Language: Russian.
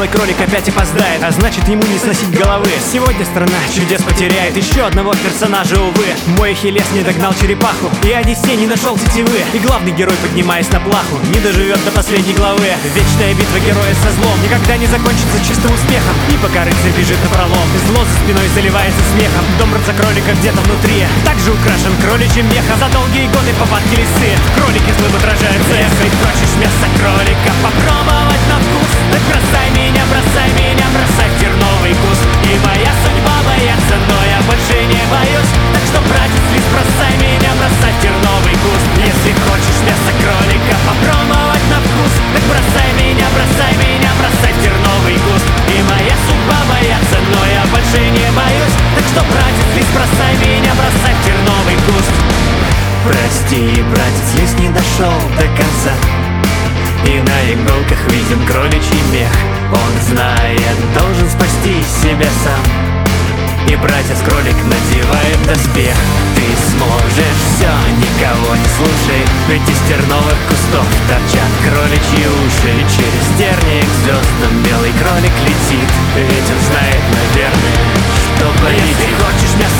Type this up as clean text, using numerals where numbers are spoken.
Белый кролик опять опоздает, а значит ему не сносить головы. Сегодня страна чудес потеряет еще одного персонажа, увы. Мой Ахиллес не догнал черепаху, и Одиссей не нашел тетивы. И главный герой, поднимаясь на плаху, не доживет до последней главы. Вечная битва героя со злом никогда не закончится чистым успехом. И пока рыцарь бежит напролом, зло за спиной заливается смехом. Дом рыцаря-кролика где-то внутри также украшен кроличьим мехом. За долгие годы повадки лисы кролики злым отражаются. Если хочешь мясо кролика попробовать на вкус, так бросай меня, бросай в терновый куст. И моя судьба бояться, но я больше не боюсь. Так что, братец лис, бросай меня, бросай в терновый куст. Если хочешь мясо кролика попробовать на вкус, так бросай меня, бросай в терновый куст. И моя судьба бояться, но я больше не боюсь. Так что, братец лис, бросай меня, бросай в терновый куст. Прости, братец лис не дошел до конца, и на иголках виден кроличий мех. Он знает, должен спасти себя сам. И братец-кролик надевает доспех. Ты сможешь все, никого не слушай, ведь из терновых кустов торчат кроличьи уши. И через тернии к звездам белый кролик летит, ведь он знает, наверное, что победит. Если хочешь мясо